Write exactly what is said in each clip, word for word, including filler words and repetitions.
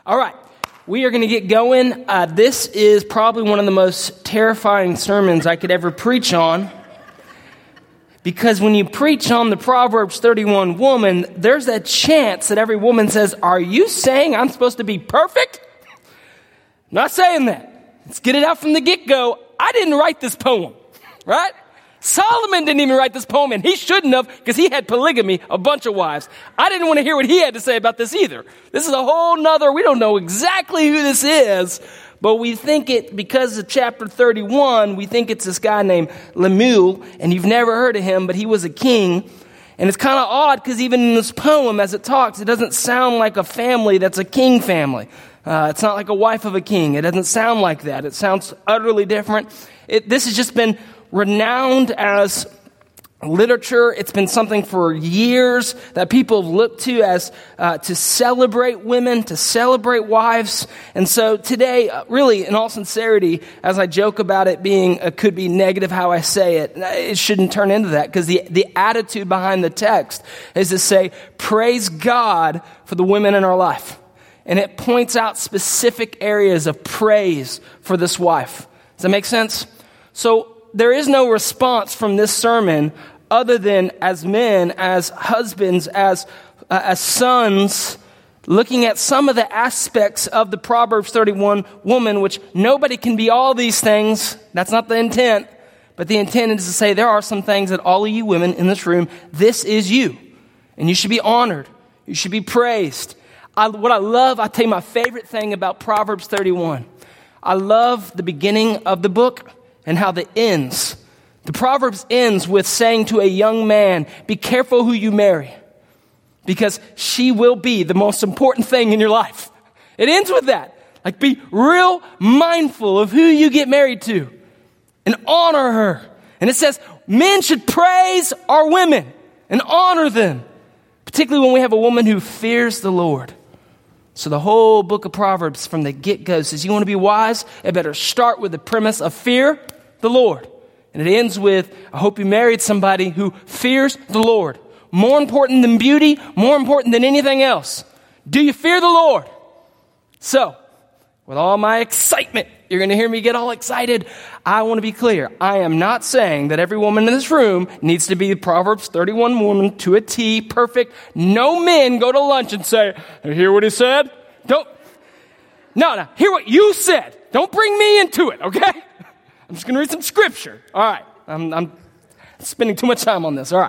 All right, we are going to get going. Uh, this is probably one of the most terrifying sermons I could ever preach on. Because when you preach on the Proverbs thirty-one woman, there's a chance that every woman says, are you saying I'm supposed to be perfect? Not saying that. Let's get it out from the get-go. I didn't write this poem, right? Solomon didn't even write this poem, and he shouldn't have, because he had polygamy, a bunch of wives. I didn't want to hear what he had to say about this either. This is a whole nother, we don't know exactly who this is, but we think it, because of chapter thirty-one, we think it's this guy named Lemuel, and you've never heard of him, but he was a king. And it's kind of odd, because even in this poem, as it talks, it doesn't sound like a family that's a king family. Uh, it's not like a wife of a king. It doesn't sound like that. It sounds utterly different. It, this has just been renowned as literature. It's been something for years that people have looked to as uh, to celebrate women, to celebrate wives. And so today, uh, really, in all sincerity, as I joke about it being, uh, could be negative how I say it, it shouldn't turn into that, because the, the attitude behind the text is to say, praise God for the women in our life. And it points out specific areas of praise for this wife. Does that make sense? So there is no response from this sermon other than as men, as husbands, as uh, as sons, looking at some of the aspects of the Proverbs thirty-one woman, which nobody can be all these things. That's not the intent. But the intent is to say there are some things that all of you women in this room, this is you. And you should be honored. You should be praised. I, what I love, I'll tell you my favorite thing about Proverbs thirty-one. I love the beginning of the book and how the ends. The Proverbs ends with saying to a young man, be careful who you marry, because she will be the most important thing in your life. It ends with that. Like, be real mindful of who you get married to and honor her. And it says men should praise our women and honor them, particularly when we have a woman who fears the Lord. So the whole book of Proverbs from the get-go says you want to be wise, it better start with the premise of fear the Lord. And it ends with, I hope you married somebody who fears the Lord. More important than beauty, more important than anything else. Do you fear the Lord? So, with all my excitement, you're going to hear me get all excited. I want to be clear. I am not saying that every woman in this room needs to be the Proverbs thirty-one woman to a T, perfect. No men go to lunch and say, hear what he said? Don't. No, no. Hear what you said. Don't bring me into it, okay? I'm just going to read some scripture. All right. I'm, I'm spending too much time on this. All right.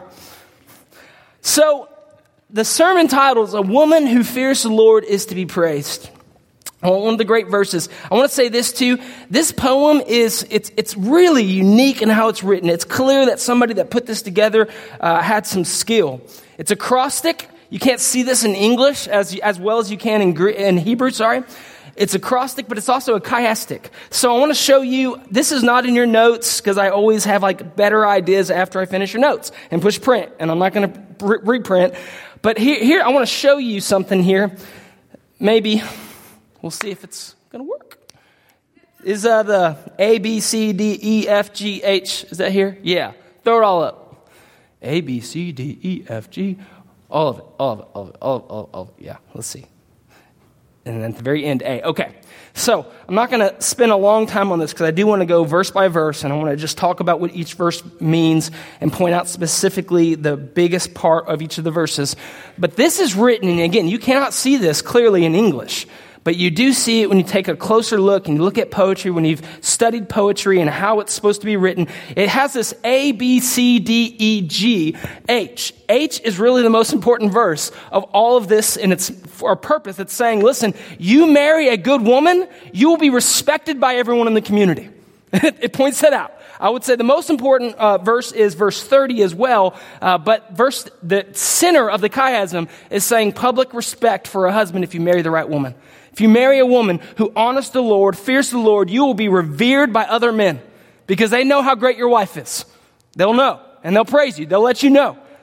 So, the sermon title is A Woman Who Fears the Lord is to be Praised. One of the great verses. I want to say this too. This poem is, it's it's really unique in how it's written. It's clear that somebody that put this together uh, had some skill. It's acrostic. You can't see this in English as as well as you can in, in Hebrew, sorry. It's acrostic, but it's also a chiastic. So I want to show you, this is not in your notes, because I always have like better ideas after I finish your notes and push print, and I'm not going to re- reprint. But here, here, I want to show you something here. Maybe, we'll see if it's going to work. Is uh, the A, B, C, D, E, F, G, H, is that here? Yeah, throw it all up. A, B, C, D, E, F, G, all of it, all of it, all of it, all of it, all of it, all of it. Yeah, let's see. And then at the very end, A. Okay, so I'm not going to spend a long time on this because I do want to go verse by verse, and I want to just talk about what each verse means and point out specifically the biggest part of each of the verses. But this is written, and again, you cannot see this clearly in English, but you do see it when you take a closer look and you look at poetry, when you've studied poetry and how it's supposed to be written. It has this A, B, C, D, E, G, H. H is really the most important verse of all of this, and it's for a purpose. It's saying, listen, you marry a good woman, you will be respected by everyone in the community. It points that out. I would say the most important uh, verse is verse thirty as well, uh, but verse the center of the chiasm is saying public respect for a husband if you marry the right woman. If you marry a woman who honors the Lord, fears the Lord, you will be revered by other men because they know how great your wife is. They'll know, and they'll praise you. They'll let you know.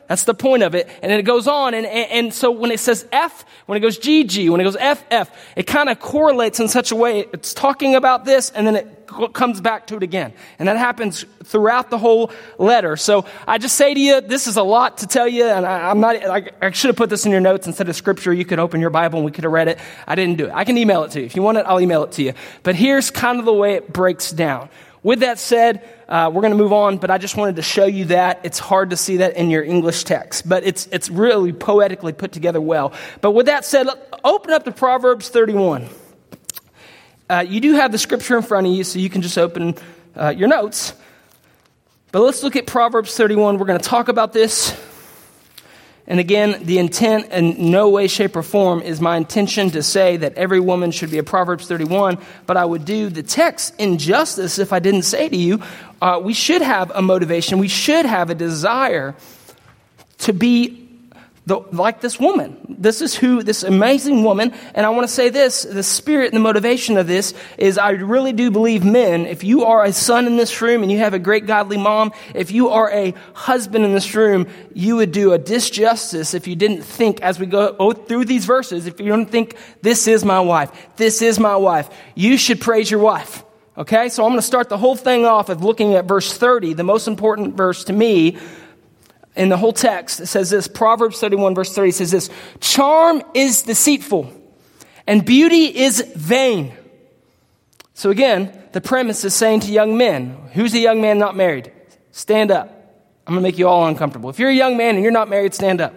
That's the point of it. And then it goes on. And, and, and so when it says F, when it goes G, G, when it goes F, F, it kind of correlates in such a way. It's talking about this and then it comes back to it again. And that happens throughout the whole letter. So I just say to you, this is a lot to tell you. And I, I'm not, I, I should have put this in your notes instead of scripture. You could open your Bible and we could have read it. I didn't do it. I can email it to you. If you want it, I'll email it to you. But here's kind of the way it breaks down. With that said, uh, we're going to move on, but I just wanted to show you that. It's hard to see that in your English text, but it's it's really poetically put together well. But with that said, open up to Proverbs thirty-one. Uh, you do have the scripture in front of you, so you can just open uh, your notes. But let's look at Proverbs thirty-one. We're going to talk about this. And again, the intent in no way, shape, or form is my intention to say that every woman should be a Proverbs thirty-one, but I would do the text injustice if I didn't say to you, uh, we should have a motivation, we should have a desire to be the, like this woman. This is who, this amazing woman, and I want to say this, the spirit and the motivation of this is I really do believe men, if you are a son in this room and you have a great godly mom, if you are a husband in this room, you would do a disjustice if you didn't think as we go through these verses, if you don't think, this is my wife, this is my wife, you should praise your wife. Okay, so I'm going to start the whole thing off of looking at verse thirty, the most important verse to me, in the whole text. It says this, Proverbs thirty-one verse thirty says this, charm is deceitful and beauty is vain. So again, the premise is saying to young men, who's a young man not married? Stand up. I'm going to make you all uncomfortable. If you're a young man and you're not married, stand up.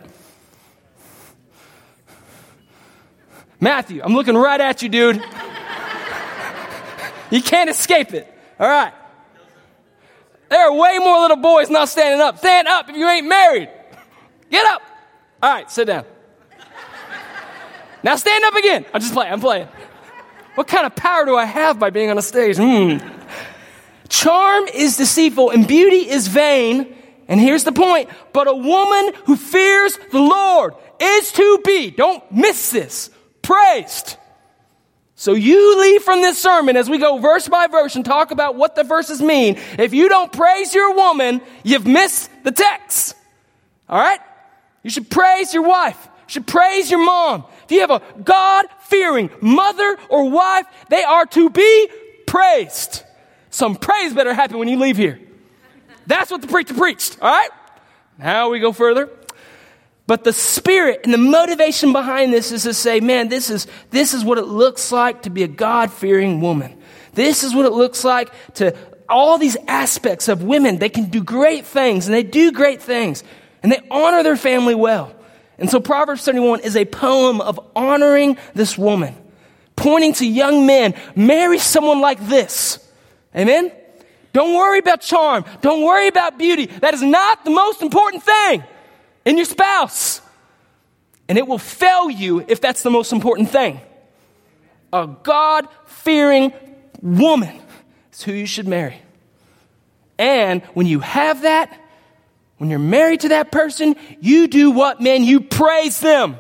Matthew, I'm looking right at you, dude. You can't escape it. All right. There are way more little boys not standing up. Stand up if you ain't married. Get up. All right, sit down. Now stand up again. I'm just playing. I'm playing. What kind of power do I have by being on a stage? Hmm. Charm is deceitful and beauty is vain. And here's the point. But a woman who fears the Lord is to be, don't miss this, praised. So you leave from this sermon as we go verse by verse and talk about what the verses mean. If you don't praise your woman, you've missed the text. All right? You should praise your wife. You should praise your mom. If you have a God-fearing mother or wife, they are to be praised. Some praise better happen when you leave here. That's what the preacher preached. All right? Now we go further. But the spirit and the motivation behind this is to say, man, this is this is what it looks like to be a God-fearing woman. This is what it looks like to all these aspects of women. They can do great things, and they do great things, and they honor their family well. And so Proverbs thirty-one is a poem of honoring this woman, pointing to young men, marry someone like this. Amen? Don't worry about charm. Don't worry about beauty. That is not the most important thing in your spouse. And it will fail you if that's the most important thing. A God-fearing woman is who you should marry. And when you have that, when you're married to that person, you do what, men? You praise them.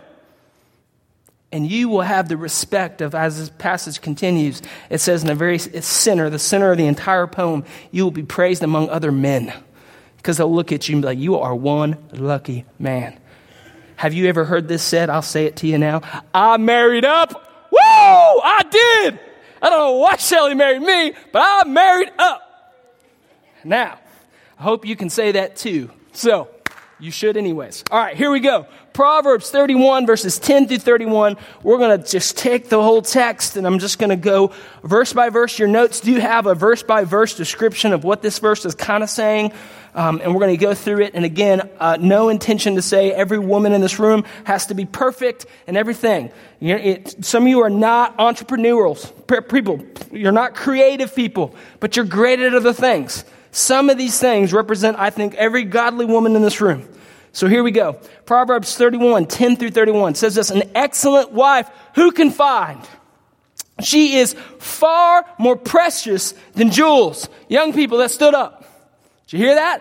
And you will have the respect of, as this passage continues, it says in the very center, the center of the entire poem, you will be praised among other men. Because they'll look at you and be like, you are one lucky man. Have you ever heard this said? I'll say it to you now. I married up. Woo! I did. I don't know why Shelly married me, but I married up. Now, I hope you can say that too. So, you should anyways. All right, here we go. Proverbs thirty-one, verses ten through thirty-one. We're going to just take the whole text, and I'm just going to go verse by verse. Your notes do have a verse by verse description of what this verse is kind of saying. Um, and we're going to go through it. And again, uh, no intention to say every woman in this room has to be perfect and everything. You're, it, some of you are not entrepreneurial people. You're not creative people, but you're great at other things. Some of these things represent, I think, every godly woman in this room. So here we go. Proverbs thirty-one, ten through thirty-one says this, an excellent wife who can find? She is far more precious than jewels. Young people that stood up. Did you hear that?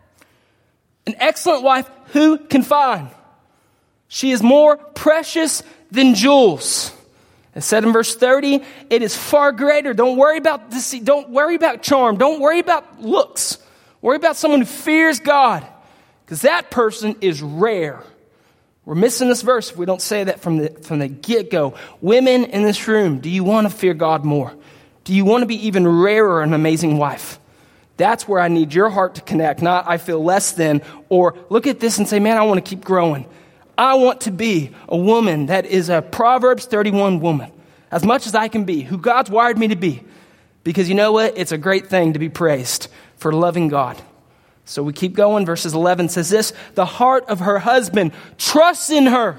An excellent wife who can find? She is more precious than jewels. It said in verse thirty, it is far greater. Don't worry about deceit. Don't worry about charm. Don't worry about looks. Worry about someone who fears God. because that person is rare. We're missing this verse if we don't say that from the from the get-go. Women in this room, do you want to fear God more? Do you want to be even rarer an amazing wife? That's where I need your heart to connect, not I feel less than, or look at this and say, man, I want to keep growing. I want to be a woman that is a Proverbs thirty-one woman, as much as I can be, who God's wired me to be. Because you know what? It's a great thing to be praised for loving God. So we keep going. Verses eleven says this, the heart of her husband trusts in her,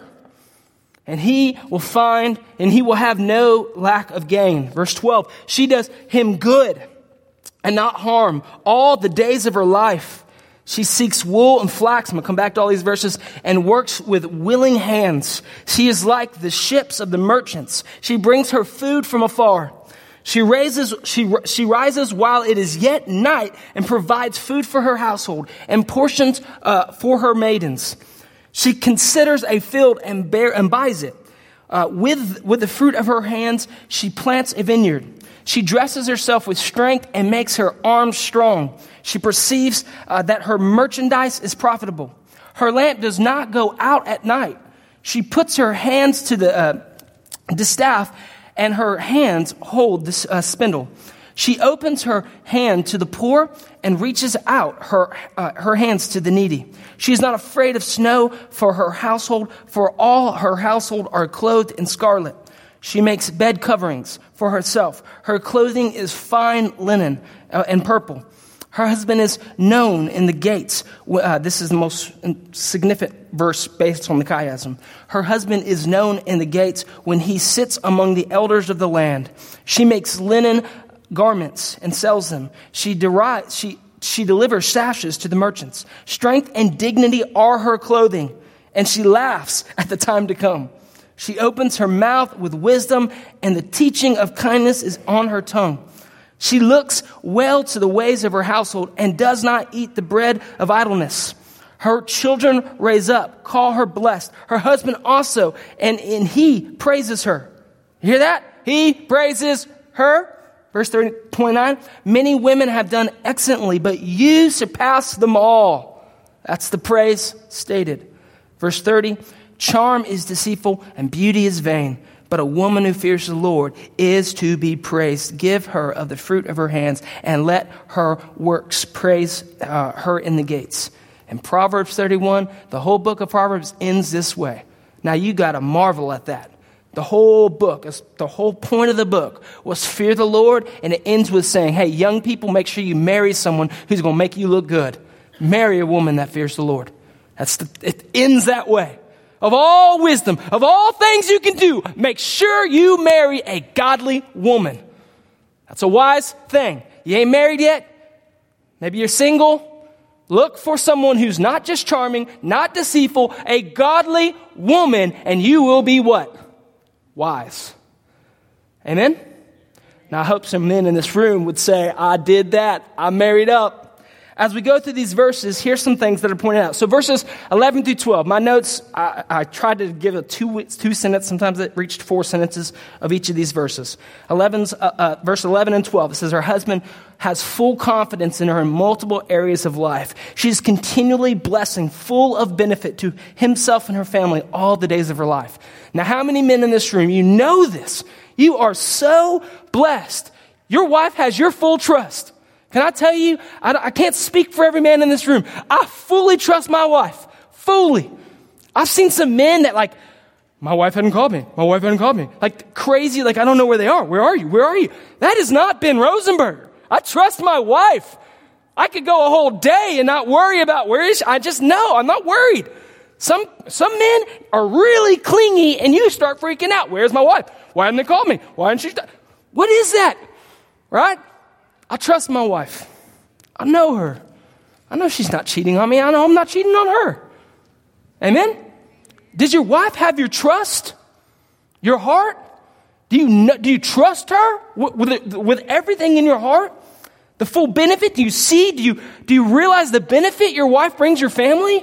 and he will find, and he will have no lack of gain. Verse twelve, she does him good and not harm all the days of her life. She seeks wool and flax. I'm going to come back to all these verses. And works with willing hands. She is like the ships of the merchants. She brings her food from afar. She raises, she, she rises while it is yet night and provides food for her household and portions uh, for her maidens. She considers a field and, bear, and buys it. Uh, with, with the fruit of her hands, she plants a vineyard. She dresses herself with strength and makes her arms strong. She perceives uh, that her merchandise is profitable. Her lamp does not go out at night. She puts her hands to the uh, distaff, and her hands hold the uh, spindle. She opens her hand to the poor and reaches out her uh, her hands to the needy. She is not afraid of snow for her household, for all her household are clothed in scarlet. She makes bed coverings for herself. Her clothing is fine linen uh, and purple. Her husband is known in the gates. Uh, this is the most significant verse based on the chiasm. Her husband is known in the gates when he sits among the elders of the land. She makes linen garments and sells them. She derives, she, she delivers sashes to the merchants. Strength and dignity are her clothing, and she laughs at the time to come. She opens her mouth with wisdom, and the teaching of kindness is on her tongue. She looks well to the ways of her household and does not eat the bread of idleness. Her children raise up, call her blessed. Her husband also, and, and he praises her. You hear that? He praises her. Verse twenty-nine, many women have done excellently, but you surpass them all. That's the praise stated. Verse thirty, charm is deceitful and beauty is vain, but a woman who fears the Lord is to be praised. Give her of the fruit of her hands, and let her works praise uh, her in the gates. And Proverbs thirty-one, the whole book of Proverbs ends this way. Now you got to marvel at that. The whole book, the whole point of the book was fear the Lord, and it ends with saying, hey, young people, make sure you marry someone who's going to make you look good. Marry a woman that fears the Lord. That's the, it ends that way. Of all wisdom, of all things you can do, make sure you marry a godly woman. That's a wise thing. You ain't married yet? Maybe you're single. Look for someone who's not just charming, not deceitful, a godly woman, and you will be what? Wise. Amen? Now I hope some men in this room would say, I did that. I married up. As we go through these verses, here's some things that are pointed out. So verses eleven through twelve, my notes, I, I tried to give a two, two sentence. Sometimes it reached four sentences of each of these verses. eleven's, uh, uh, verse eleven and twelve, it says her husband has full confidence in her in multiple areas of life. She's continually blessing, full of benefit to himself and her family all the days of her life. Now, how many men in this room, you know this? You are so blessed. Your wife has your full trust. Can I tell you, I, I can't speak for every man in this room. I fully trust my wife. Fully. I've seen some men that like, my wife hadn't called me. My wife hadn't called me. Like crazy, like I don't know where they are. Where are you? Where are you? That has not been Rosenberg. I trust my wife. I could go a whole day and not worry about where is she. I just know. I'm not worried. Some some men are really clingy and you start freaking out. Where's my wife? Why haven't they called me? Why didn't she? St-? What is that? Right? I trust my wife. I know her. I know she's not cheating on me. I know I'm not cheating on her. Amen? Does your wife have your trust? Your heart? Do you know, do you trust her with, with, it, with everything in your heart? The full benefit? Do you see? Do you, do you realize the benefit your wife brings your family?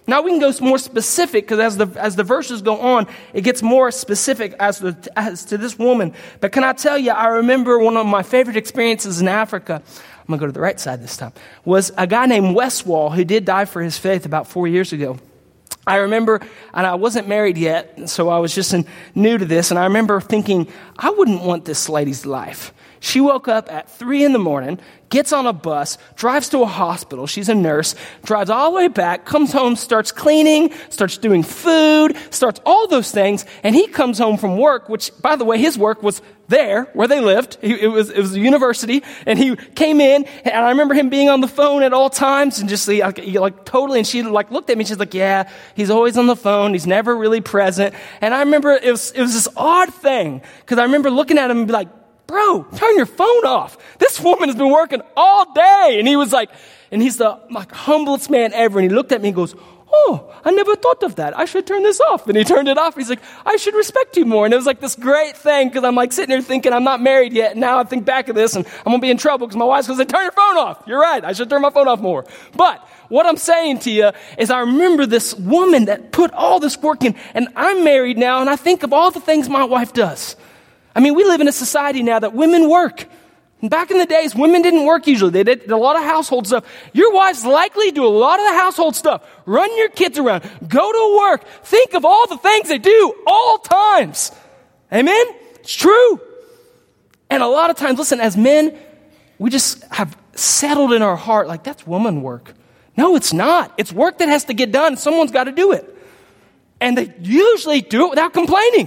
Now we can go more specific because as the as the verses go on, it gets more specific as to, as to this woman. But can I tell you, I remember one of my favorite experiences in Africa, I'm going to go to the right side this time, was a guy named Westwall who did die for his faith about four years ago. I remember, and I wasn't married yet, so I was just in, new to this, and I remember thinking, I wouldn't want this lady's life. She woke up at three in the morning, gets on a bus, drives to a hospital. She's a nurse, drives all the way back, comes home, starts cleaning, starts doing food, starts all those things. And he comes home from work, which, by the way, his work was there where they lived. He, it was, it was a university. And he came in, and I remember him being on the phone at all times and just like, like totally. And she like looked at me. She's like, yeah, he's always on the phone. He's never really present. And I remember it was, it was this odd thing because I remember looking at him and be like, bro, turn your phone off. This woman has been working all day. And he was like, and he's the like humblest man ever. And he looked at me and goes, oh, I never thought of that. I should turn this off. And he turned it off. He's like, I should respect you more. And it was like this great thing because I'm like sitting there thinking I'm not married yet. And now I think back of this and I'm going to be in trouble because my wife's going to say, turn your phone off. You're right. I should turn my phone off more. But what I'm saying to you is I remember this woman that put all this work in. And I'm married now. And I think of all the things my wife does. I mean, we live in a society now that women work. And back in the days, women didn't work usually. They did a lot of household stuff. Your wives likely do a lot of the household stuff. Run your kids around. Go to work. Think of all the things they do all times. Amen? It's true. And a lot of times, listen, as men, we just have settled in our heart like that's woman work. No, it's not. It's work that has to get done. Someone's got to do it. And they usually do it without complaining.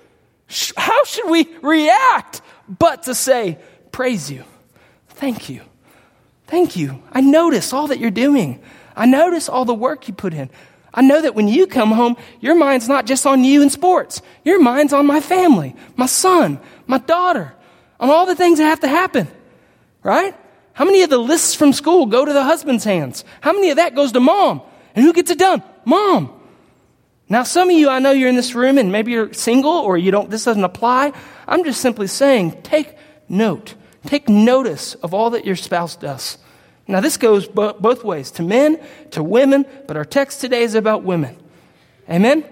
How should we react but to say, praise you, thank you, thank you. I notice all that you're doing. I notice all the work you put in. I know that when you come home, your mind's not just on you and sports. Your mind's on my family, my son, my daughter, on all the things that have to happen, right? How many of the lists from school go to the husband's hands? How many of that goes to mom? And who gets it done? Mom. Now, some of you, I know you're in this room and maybe you're single or you don't, this doesn't apply. I'm just simply saying, take note. Take notice of all that your spouse does. Now, this goes bo- both ways, to men, to women, but our text today is about women. Amen? Amen.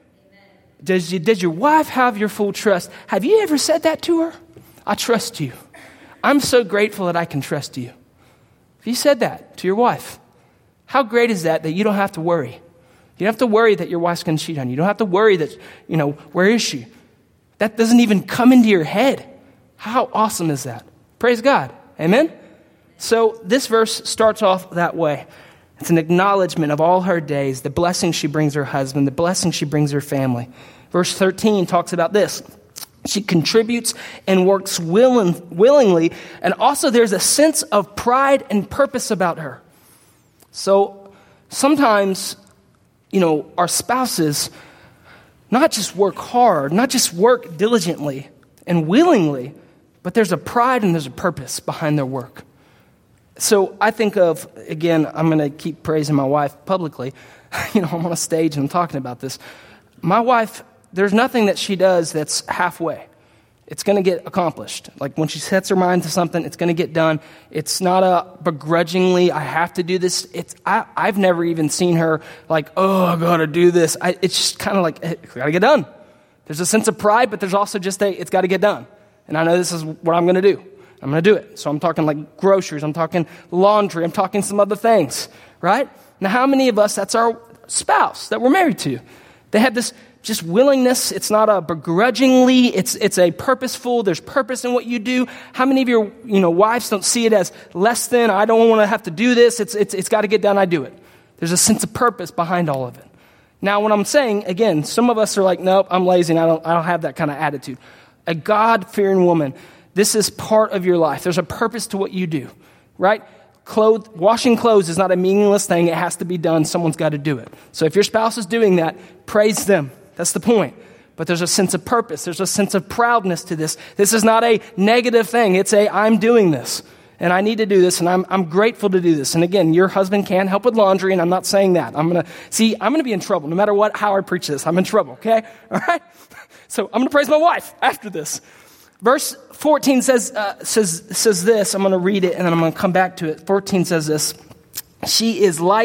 Does, you, does your wife have your full trust? Have you ever said that to her? I trust you. I'm so grateful that I can trust you. If you said that to your wife, how great is that that you don't have to worry? You don't have to worry that your wife's going to cheat on you. You don't have to worry that, you know, where is she? That doesn't even come into your head. How awesome is that? Praise God. Amen? So this verse starts off that way. It's an acknowledgement of all her days, the blessing she brings her husband, the blessing she brings her family. Verse thirteen talks about this. She contributes and works willing, willingly, and also there's a sense of pride and purpose about her. So sometimes, you know, our spouses not just work hard, not just work diligently and willingly, but there's a pride and there's a purpose behind their work. So I think of, again, I'm going to keep praising my wife publicly. You know, I'm on a stage and I'm talking about this. My wife, there's nothing that she does that's halfway. It's going to get accomplished. Like when she sets her mind to something, it's going to get done. It's not a begrudgingly, I have to do this. It's I, I've never even seen her like, oh, I got to do this. I, it's just kind of like, it's got to get done. There's a sense of pride, but there's also just a, it's got to get done. And I know this is what I'm going to do. I'm going to do it. So I'm talking like groceries. I'm talking laundry. I'm talking some other things, right? Now, how many of us, that's our spouse that we're married to? They have this just willingness. It's not a begrudgingly. It's it's a purposeful. There's purpose in what you do. How many of your you know wives don't see it as less than? I don't want to have to do this. It's it's it's got to get done. I do it. There's a sense of purpose behind all of it. Now, when I'm saying again, some of us are like, nope, I'm lazy and I don't I don't have that kind of attitude. A God-fearing woman. This is part of your life. There's a purpose to what you do, right? Clothes, washing clothes is not a meaningless thing. It has to be done. Someone's got to do it. So if your spouse is doing that, praise them. That's the point. But there's a sense of purpose. There's a sense of proudness to this. This is not a negative thing. It's a, I'm doing this, and I need to do this, and I'm I'm grateful to do this. And again, your husband can't help with laundry, and I'm not saying that. I'm going to, see, I'm going to be in trouble no matter what, how I preach this. I'm in trouble, okay? All right? So I'm going to praise my wife after this. Verse fourteen says, uh, says, says this. I'm going to read it, and then I'm going to come back to it. fourteen says this. She is like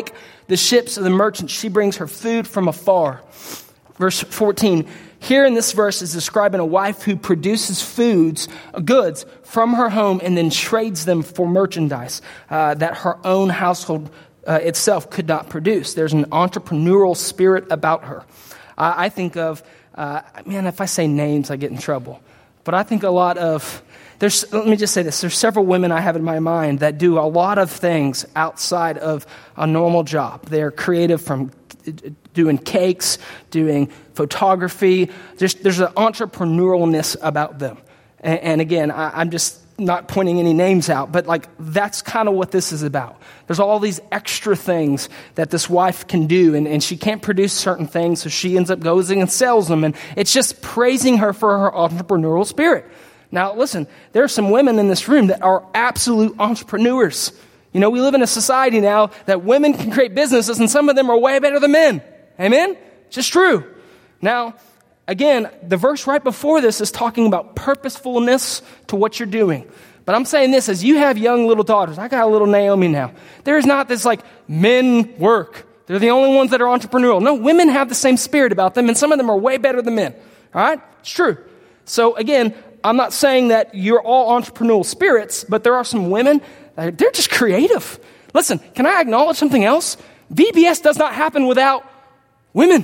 the ships of the merchants. She brings her food from afar. Verse fourteen, here in this verse is describing a wife who produces foods, goods from her home and then trades them for merchandise uh, that her own household uh, itself could not produce. There's an entrepreneurial spirit about her. Uh, I think of, uh, man, if I say names, I get in trouble. But I think a lot of, there's. let me just say this. There's several women I have in my mind that do a lot of things outside of a normal job. They're creative from doing cakes, doing photography. There's, there's an entrepreneurialness about them. And, and again, I, I'm just not pointing any names out, but like that's kind of what this is about. There's all these extra things that this wife can do, and, and she can't produce certain things, so she ends up going and sells them, and it's just praising her for her entrepreneurial spirit. Now, listen, there are some women in this room that are absolute entrepreneurs. You know, we live in a society now that women can create businesses, and some of them are way better than men. Amen? Just true. Now, again, the verse right before this is talking about purposefulness to what you're doing. But I'm saying this, as you have young little daughters, I got a little Naomi now. There's not this like, men work. They're the only ones that are entrepreneurial. No, women have the same spirit about them, and some of them are way better than men. All right? It's true. So again, I'm not saying that you're all entrepreneurial spirits, but there are some women, that they're just creative. Listen, can I acknowledge something else? V B S does not happen without women.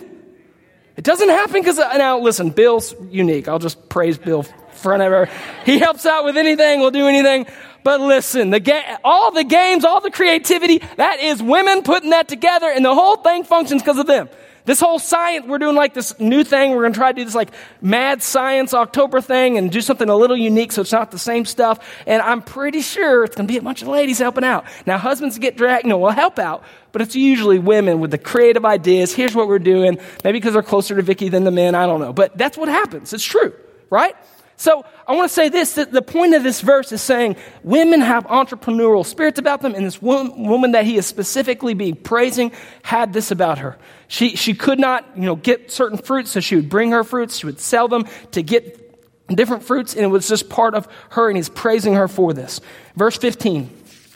It doesn't happen because, now listen, Bill's unique. I'll just praise Bill forever. He helps out with anything, will do anything. But listen, the ga- all the games, all the creativity, that is women putting that together, and the whole thing functions because of them. This whole science, we're doing like this new thing. We're going to try to do this like mad science October thing and do something a little unique so it's not the same stuff. And I'm pretty sure it's going to be a bunch of ladies helping out. Now, husbands get dragged, you know, will help out, but it's usually women with the creative ideas. Here's what we're doing. Maybe because they're closer to Vicky than the men. I don't know. But that's what happens. It's true, right? So I want to say this, that the point of this verse is saying women have entrepreneurial spirits about them, and this woman, woman that he is specifically being praising had this about her. She she could not, you know, get certain fruits, so she would bring her fruits, she would sell them to get different fruits, and it was just part of her, and he's praising her for this. Verse fifteen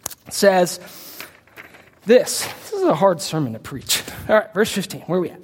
says this. This is a hard sermon to preach. All right, verse fifteen, where are we at?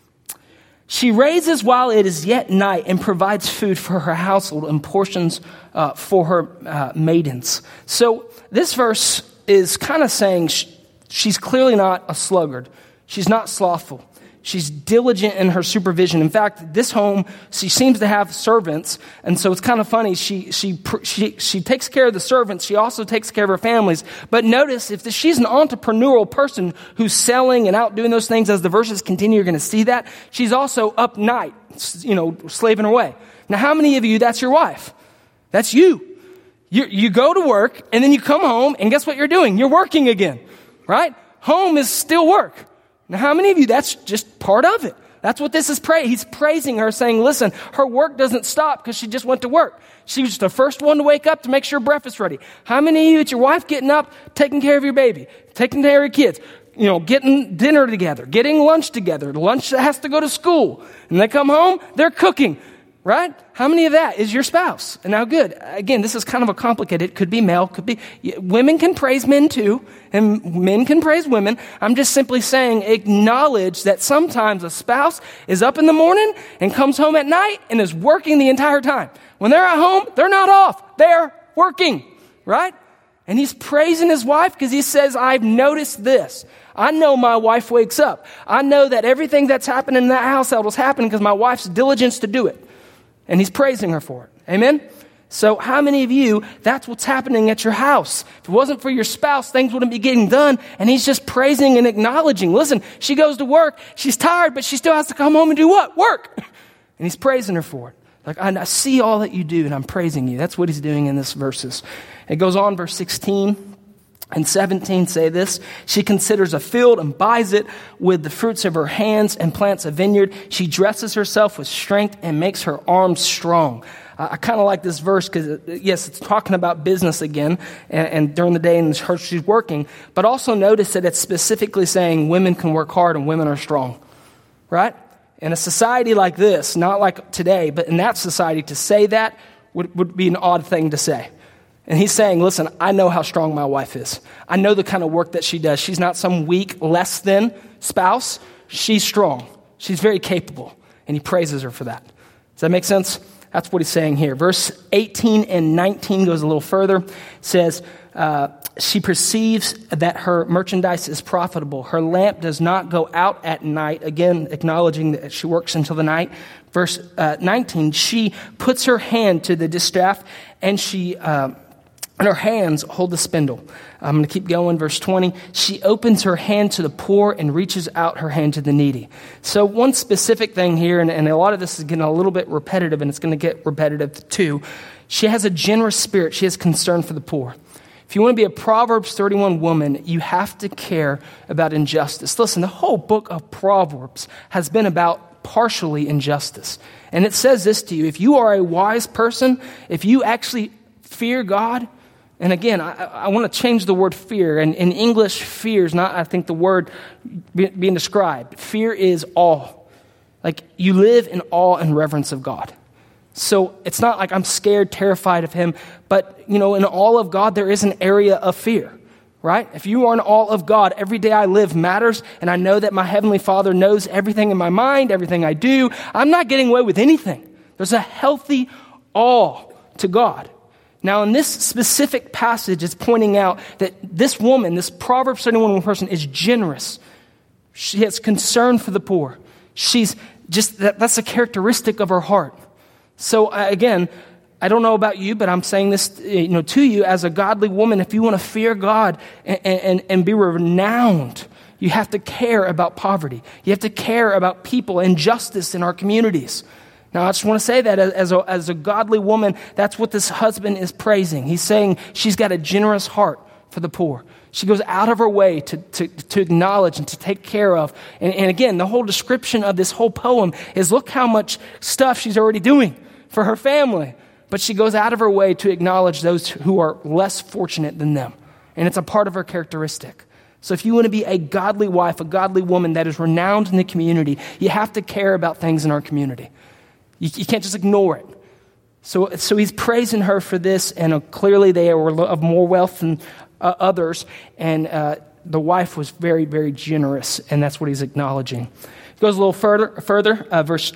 She raises while it is yet night and provides food for her household and portions uh, for her uh, maidens. So this verse is kind of saying sh- she's clearly not a sluggard. She's not slothful. She's diligent in her supervision. In fact, this home, she seems to have servants, and so it's kind of funny. She she she she takes care of the servants. She also takes care of her families. But notice, if this, she's an entrepreneurial person who's selling and out doing those things, as the verses continue, you're going to see that. She's also up night, you know, slaving away. Now, how many of you, that's your wife? That's you. You you go to work, and then you come home, and guess what you're doing? You're working again, right? Home is still work. Now, how many of you, that's just part of it? That's what this is praying. He's praising her, saying, listen, her work doesn't stop because she just went to work. She was the first one to wake up to make sure breakfast's ready. How many of you, it's your wife getting up, taking care of your baby, taking care of your kids, you know, getting dinner together, getting lunch together, lunch that has to go to school, and they come home, they're cooking, right? How many of that is your spouse? And now good. Again, this is kind of a complicated, it could be male, could be, women can praise men too, and men can praise women. I'm just simply saying, acknowledge that sometimes a spouse is up in the morning and comes home at night and is working the entire time. When they're at home, they're not off. They're working, right? And he's praising his wife because he says, I've noticed this. I know my wife wakes up. I know that everything that's happening in that household is happening because my wife's diligence to do it. And he's praising her for it. Amen? So how many of you, that's what's happening at your house? If it wasn't for your spouse, things wouldn't be getting done. And he's just praising and acknowledging. Listen, she goes to work. She's tired, but she still has to come home and do what? Work. And he's praising her for it. Like, I see all that you do, and I'm praising you. That's what he's doing in this verses. It goes on, verse sixteen and seventeen say this. She considers a field and buys it with the fruits of her hands and plants a vineyard. She dresses herself with strength and makes her arms strong. Uh, I kind of like this verse because, yes, it's talking about business again, and, and during the day in the church she's working. But also notice that it's specifically saying women can work hard and women are strong, right? In a society like this, not like today, but in that society, to say that would, would be an odd thing to say. And he's saying, listen, I know how strong my wife is. I know the kind of work that she does. She's not some weak, less than spouse. She's strong. She's very capable. And he praises her for that. Does that make sense? That's what he's saying here. Verse eighteen and nineteen goes a little further. It says, uh, she perceives that her merchandise is profitable. Her lamp does not go out at night. Again, acknowledging that she works until the night. Verse uh, nineteen, she puts her hand to the distaff and she... Uh, And her hands hold the spindle. I'm going to keep going. Verse twenty, she opens her hand to the poor and reaches out her hand to the needy. So one specific thing here, and, and a lot of this is getting a little bit repetitive, and it's going to get repetitive too. She has a generous spirit. She has concern for the poor. If you want to be a Proverbs thirty-one woman, you have to care about injustice. Listen, the whole book of Proverbs has been about partially injustice. And it says this to you. If you are a wise person, if you actually fear God, and again, I, I want to change the word fear. And in English, fear is not, I think, the word be, being described. Fear is awe. Like, you live in awe and reverence of God. So it's not like I'm scared, terrified of him. But, you know, in all of God, there is an area of fear, right? If you are in all of God, every day I live matters. And I know that my Heavenly Father knows everything in my mind, everything I do. I'm not getting away with anything. There's a healthy awe to God. Now, in this specific passage, it's pointing out that this woman, this Proverbs thirty-one person, is generous. She has concern for the poor. She's just, that, that's a characteristic of her heart. So uh, again, I don't know about you, but I'm saying this, you know, to you as a godly woman. If you want to fear God and, and, and be renowned, you have to care about poverty. You have to care about people and justice in our communities. Now, I just want to say that as a, as a godly woman, that's what this husband is praising. He's saying she's got a generous heart for the poor. She goes out of her way to, to, to acknowledge and to take care of. And, and again, the whole description of this whole poem is look how much stuff she's already doing for her family. But she goes out of her way to acknowledge those who are less fortunate than them. And it's a part of her characteristic. So if you want to be a godly wife, a godly woman that is renowned in the community, you have to care about things in our community. You, you can't just ignore it. So, so he's praising her for this, and uh, clearly they were of more wealth than uh, others, and uh, the wife was very, very generous, and that's what he's acknowledging. He goes a little further, further uh, verse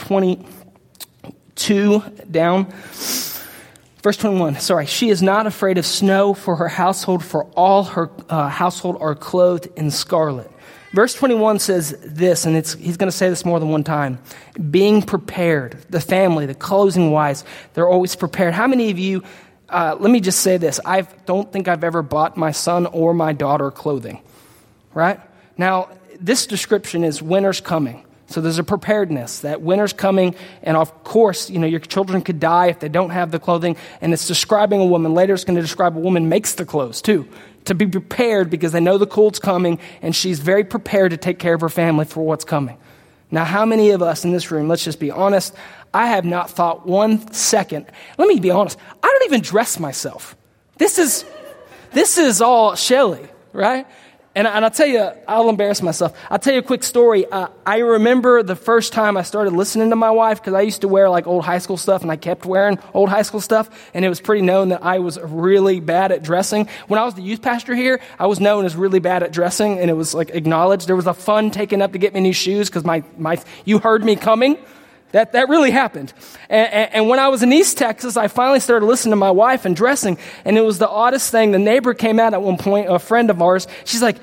twenty-two down. Verse twenty-one, sorry. She is not afraid of snow for her household, for all her uh, household are clothed in scarlet. Verse twenty-one says this, and it's, he's going to say this more than one time. Being prepared, the family, the closing wise, they're always prepared. How many of you, uh, let me just say this. I don't think I've ever bought my son or my daughter clothing, right? Now, this description is winter's coming. So there's a preparedness that winter's coming, and of course, you know, your children could die if they don't have the clothing, and it's describing a woman. Later it's going to describe a woman makes the clothes too, to be prepared because they know the cold's coming, and she's very prepared to take care of her family for what's coming. Now, how many of us in this room, let's just be honest, I have not thought one second, let me be honest, I don't even dress myself. This is, this is all Shelly, right? And, and I'll tell you, I'll embarrass myself. I'll tell you a quick story. Uh, I remember the first time I started listening to my wife, because I used to wear like old high school stuff, and I kept wearing old high school stuff, and it was pretty known that I was really bad at dressing. When I was the youth pastor here, I was known as really bad at dressing, and it was like acknowledged. There was a fund taken up to get me new shoes, because my, my you heard me coming. That that really happened. And, and, and when I was in East Texas, I finally started listening to my wife and dressing. And it was the oddest thing. The neighbor came out at one point, a friend of ours. She's like,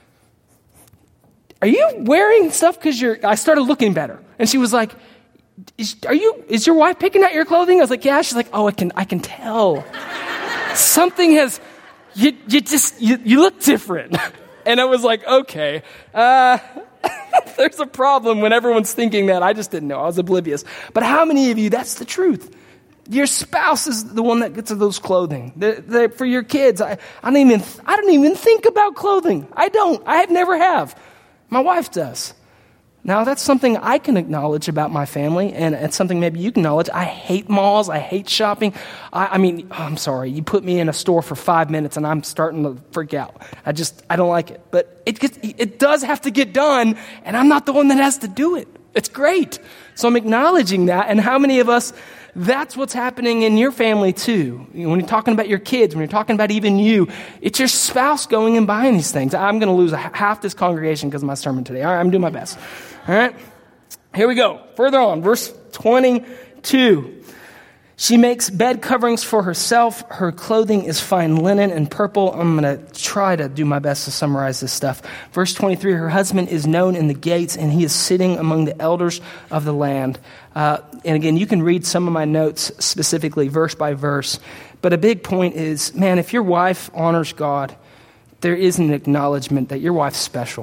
are you wearing stuff because you're, I started looking better. And she was like, is, are you, is your wife picking out your clothing? I was like, yeah. She's like, oh, I can, I can tell. Something has, you, you just, you, you look different. And I was like, okay, uh, there's a problem when everyone's thinking that. I just didn't know. I was oblivious. But how many of you, that's the truth. Your spouse is the one that gets those clothing. They're, they're, for your kids, I, I don't even, I don't even think about clothing. I don't. I have never have. My wife does. Now, that's something I can acknowledge about my family, and it's something maybe you can acknowledge. I hate malls. I hate shopping. I, I mean, oh, I'm sorry. You put me in a store for five minutes, and I'm starting to freak out. I just, I don't like it. But it gets, it does have to get done, and I'm not the one that has to do it. It's great. So I'm acknowledging that. And how many of us That's what's happening in your family too. When you're talking about your kids, when you're talking about even you, it's your spouse going and buying these things. I'm going to lose a, half this congregation because of my sermon today. All right, I'm doing my best. All right, here we go. Further on, verse twenty-two. She makes bed coverings for herself. Her clothing is fine linen and purple. I'm going to try to do my best to summarize this stuff. Verse twenty-three, her husband is known in the gates, and he is sitting among the elders of the land. Uh, and again, you can read some of my notes specifically, verse by verse. But a big point is, man, if your wife honors God, there is an acknowledgement that your wife's special.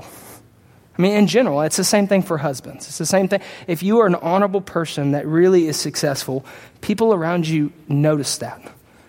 I mean, in general, it's the same thing for husbands. It's the same thing. If you are an honorable person that really is successful, people around you notice that,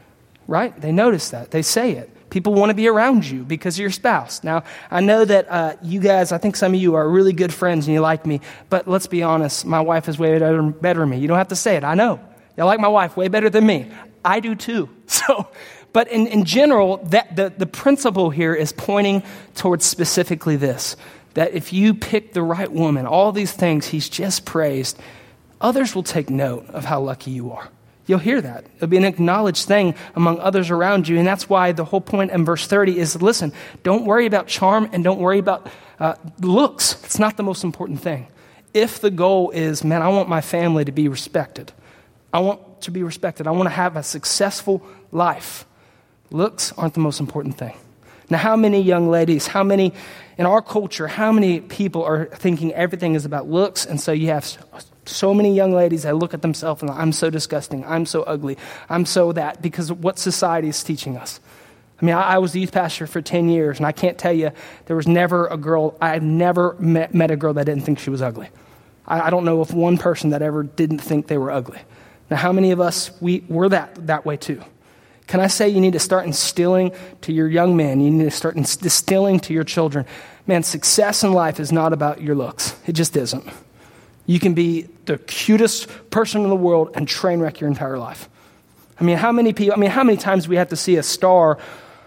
right? They notice that. They say it. People want to be around you because of your spouse. Now, I know that uh, you guys, I think some of you are really good friends and you like me, but let's be honest, my wife is way better, better than me. You don't have to say it. I know. You like my wife way better than me. I do too. So, but in, in general, that the, the principle here is pointing towards specifically this. That if you pick the right woman, all these things he's just praised, others will take note of how lucky you are. You'll hear that. It'll be an acknowledged thing among others around you. And that's why the whole point in verse thirty is, listen, don't worry about charm and don't worry about uh, looks. It's not the most important thing. If the goal is, man, I want my family to be respected. I want to be respected. I want to have a successful life. Looks aren't the most important thing. Now, how many young ladies, how many, in our culture, how many people are thinking everything is about looks? And so you have so many young ladies that look at themselves and I'm so disgusting, I'm so ugly, I'm so that, because of what society is teaching us. I mean, I, I was a youth pastor for ten years, and I can't tell you, there was never a girl, I never met, met a girl that didn't think she was ugly. I, I don't know of one person that ever didn't think they were ugly. Now, how many of us, we, we're that, that way too? Can I say you need to start instilling to your young men, you need to start instilling to your children, man, success in life is not about your looks. It just isn't. You can be the cutest person in the world and train wreck your entire life. I mean, how many people, I mean, how many times we have to see a star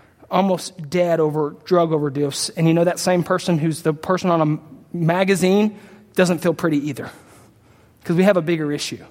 almost dead over drug overdose, and you know that same person who's the person on a magazine doesn't feel pretty either, because we have a bigger issue.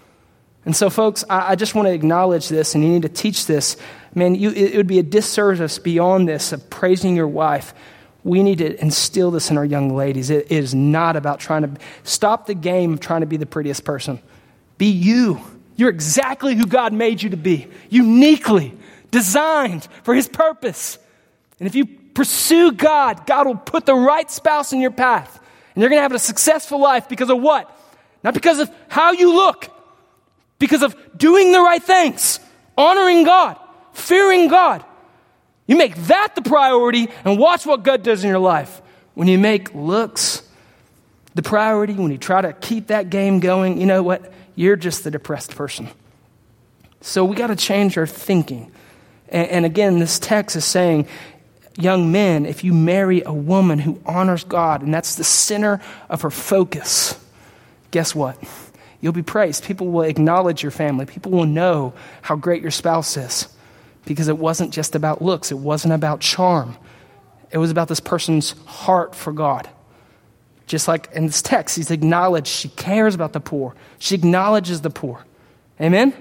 And so, folks, I, I just want to acknowledge this, and you need to teach this. Man, you, it, it would be a disservice beyond this of praising your wife. We need to instill this in our young ladies. It, it is not about trying to stop the game of trying to be the prettiest person. Be you. You're exactly who God made you to be, uniquely designed for his purpose. And if you pursue God, God will put the right spouse in your path. And you're going to have a successful life because of what? Not because of how you look. Because of doing the right things, honoring God, fearing God. You make that the priority and watch what God does in your life. When you make looks the priority, when you try to keep that game going, you know what? You're just the depressed person. So we got to change our thinking. And, and again, this text is saying, young men, if you marry a woman who honors God, and that's the center of her focus, guess what? You'll be praised. People will acknowledge your family. People will know how great your spouse is, because it wasn't just about looks. It wasn't about charm. It was about this person's heart for God. Just like in this text, he's acknowledged she cares about the poor. She acknowledges the poor. Amen?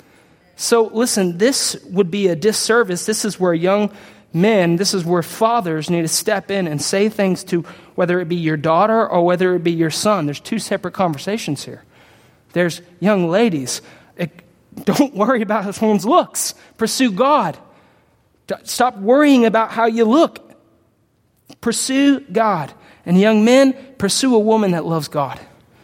So listen, this would be a disservice. This is where young men, this is where fathers need to step in and say things to, whether it be your daughter or whether it be your son. There's two separate conversations here. There's young ladies, don't worry about someone's looks. Pursue God. Stop worrying about how you look. Pursue God. And young men, pursue a woman that loves God.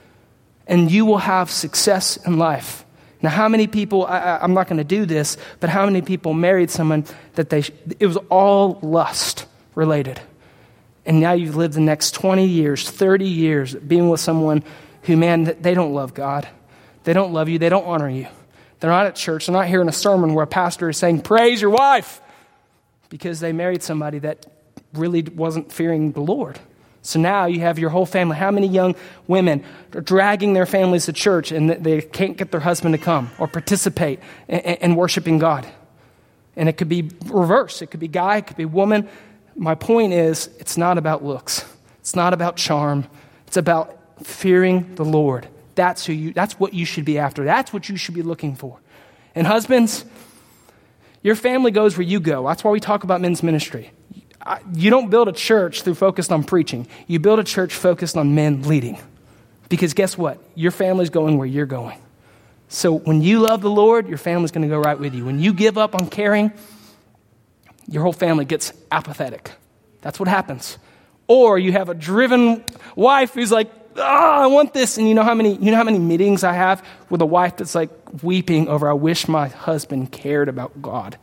And you will have success in life. Now, how many people, I, I'm not going to do this, but how many people married someone that they, it was all lust related. And now you've lived the next twenty years, thirty years being with someone who, man, they don't love God. They don't love you. They don't honor you. They're not at church. They're not hearing a sermon where a pastor is saying, praise your wife, because they married somebody that really wasn't fearing the Lord. So now you have your whole family. How many young women are dragging their families to church and they can't get their husband to come or participate in, in worshiping God? And it could be reverse. It could be guy. It could be woman. My point is, it's not about looks. It's not about charm. It's about fearing the Lord, That's who you, that's what you should be after. That's what you should be looking for. And husbands, your family goes where you go. That's why we talk about men's ministry. You don't build a church through focused on preaching. You build a church focused on men leading. Because guess what? Your family's going where you're going. So when you love the Lord, your family's going to go right with you. When you give up on caring, your whole family gets apathetic. That's what happens. Or you have a driven wife who's like, oh, I want this. And you know how many, you know how many meetings I have with a wife that's like weeping over, I wish my husband cared about God.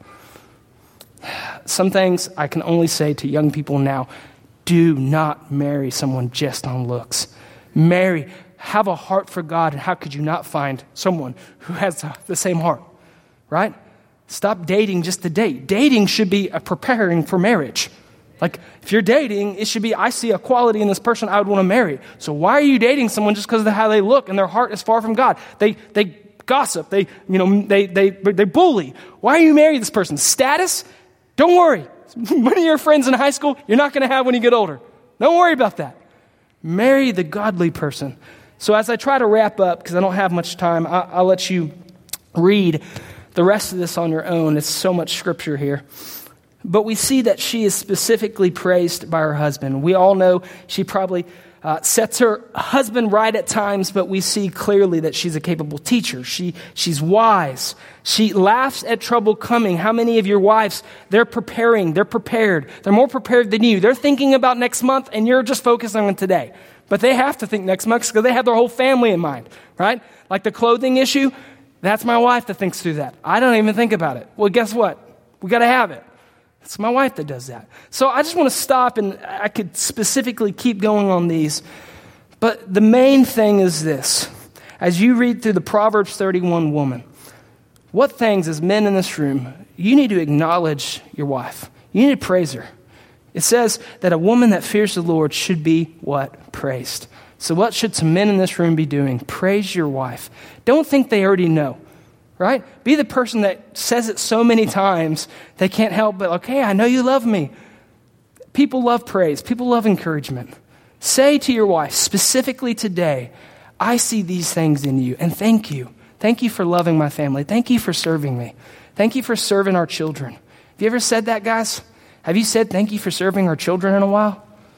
Some things I can only say to young people now, do not marry someone just on looks. Marry, have a heart for God, and how could you not find someone who has the same heart, right? Stop dating just to date. Dating should be a preparing for marriage. Like, if you're dating, it should be, I see a quality in this person I would want to marry. So why are you dating someone just because of how they look and their heart is far from God? They they gossip. They, you know, they they they bully. Why are you marrying this person? Status? Don't worry. One of your friends in high school, you're not going to have when you get older. Don't worry about that. Marry the godly person. So as I try to wrap up, because I don't have much time, I, I'll let you read the rest of this on your own. It's so much scripture here. But we see that she is specifically praised by her husband. We all know she probably uh, sets her husband right at times, but we see clearly that she's a capable teacher. She She's wise. She laughs at trouble coming. How many of your wives, they're preparing, they're prepared. They're more prepared than you. They're thinking about next month, and you're just focusing on today. But they have to think next month because they have their whole family in mind, right? Like the clothing issue, that's my wife that thinks through that. I don't even think about it. Well, guess what? We got to have it. It's my wife that does that. So I just want to stop, and I could specifically keep going on these. But the main thing is this. As you read through the Proverbs thirty-one woman, what things as men in this room, you need to acknowledge your wife. You need to praise her. It says that a woman that fears the Lord should be what? Praised. So what should some men in this room be doing? Praise your wife. Don't think they already know. Right? Be the person that says it so many times they can't help but, okay, I know you love me. People love praise. People love encouragement. Say to your wife, specifically today, I see these things in you, and thank you. Thank you for loving my family. Thank you for serving me. Thank you for serving our children. Have you ever said that, guys? Have you said thank you for serving our children in a while?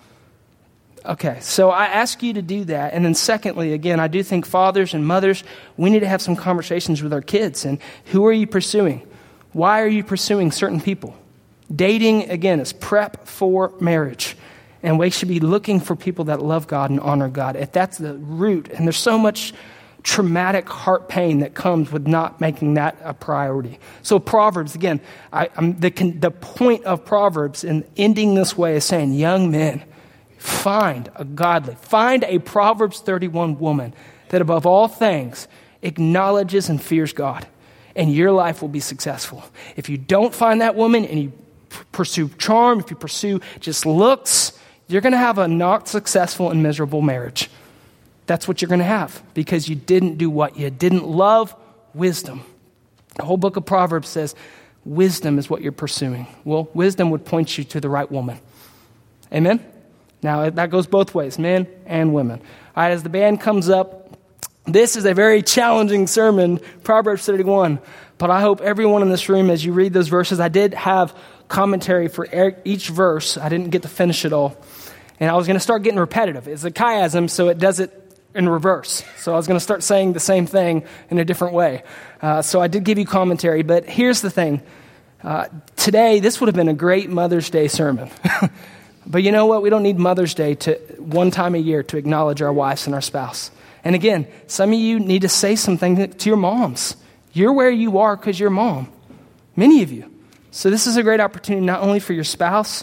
Okay, so I ask you to do that. And then secondly, again, I do think fathers and mothers, we need to have some conversations with our kids. And who are you pursuing? Why are you pursuing certain people? Dating, again, is prep for marriage. And we should be looking for people that love God and honor God. If that's the root, and there's so much traumatic heart pain that comes with not making that a priority. So Proverbs, again, I, I'm, the, the point of Proverbs in ending this way is saying, young men, find a godly, find a Proverbs thirty-one woman that above all things acknowledges and fears God, and your life will be successful. If you don't find that woman and you p- pursue charm, if you pursue just looks, you're going to have a not successful and miserable marriage. That's what you're going to have because you didn't do what? You didn't love wisdom. The whole book of Proverbs says wisdom is what you're pursuing. Well, wisdom would point you to the right woman. Amen? Now, that goes both ways, men and women. All right, as the band comes up, this is a very challenging sermon, Proverbs thirty-one. But I hope everyone in this room, as you read those verses, I did have commentary for each verse. I didn't get to finish it all. And I was going to start getting repetitive. It's a chiasm, so it does it in reverse. So I was going to start saying the same thing in a different way. Uh, so I did give you commentary. But here's the thing. Uh, today, this would have been a great Mother's Day sermon. But you know what? We don't need Mother's Day to one time a year to acknowledge our wives and our spouse. And again, some of you need to say something to your moms. You're where you are because you're mom. Many of you. So this is a great opportunity not only for your spouse,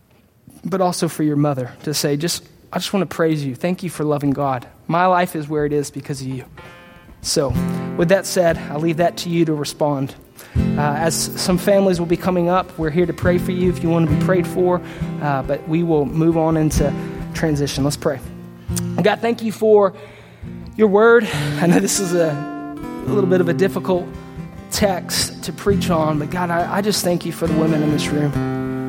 but also for your mother to say, just I just want to praise you. Thank you for loving God. My life is where it is because of you. So with that said, I'll leave that to you to respond. Uh, as some families will be coming up, we're here to pray for you if you want to be prayed for, uh, but we will move on into transition. Let's pray. God, thank you for your word. I know this is a, a little bit of a difficult text to preach on, but God, I, I just thank you for the women in this room.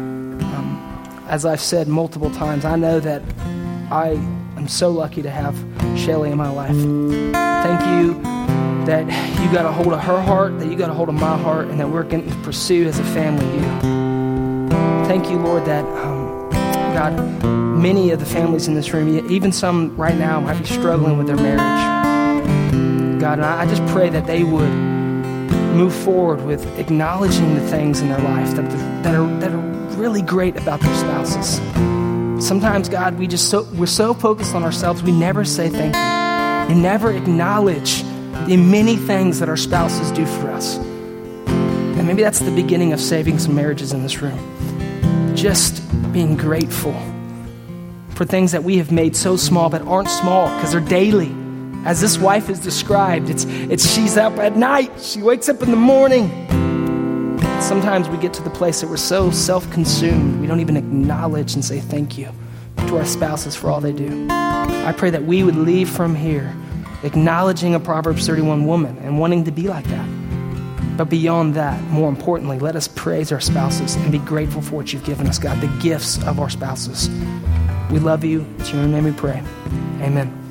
Um, as I've said multiple times, I know that I am so lucky to have Shelly in my life. Thank you that you got a hold of her heart, that you got a hold of my heart, and that we're going to pursue as a family you. Thank you, Lord, that, um, God, many of the families in this room, even some right now, might be struggling with their marriage. God, and I, I just pray that they would move forward with acknowledging the things in their life that, that, are, that are really great about their spouses. Sometimes, God, we just so, we're so focused on ourselves, we never say thank you. We never acknowledge the many things that our spouses do for us. And maybe that's the beginning of saving some marriages in this room. Just being grateful for things that we have made so small but aren't small because they're daily. As this wife is described, it's, it's she's up at night, she wakes up in the morning. Sometimes we get to the place that we're so self-consumed, we don't even acknowledge and say thank you to our spouses for all they do. I pray that we would leave from here acknowledging a Proverbs thirty-one woman and wanting to be like that. But beyond that, more importantly, let us praise our spouses and be grateful for what you've given us, God, the gifts of our spouses. We love you. It's in your name we pray. Amen.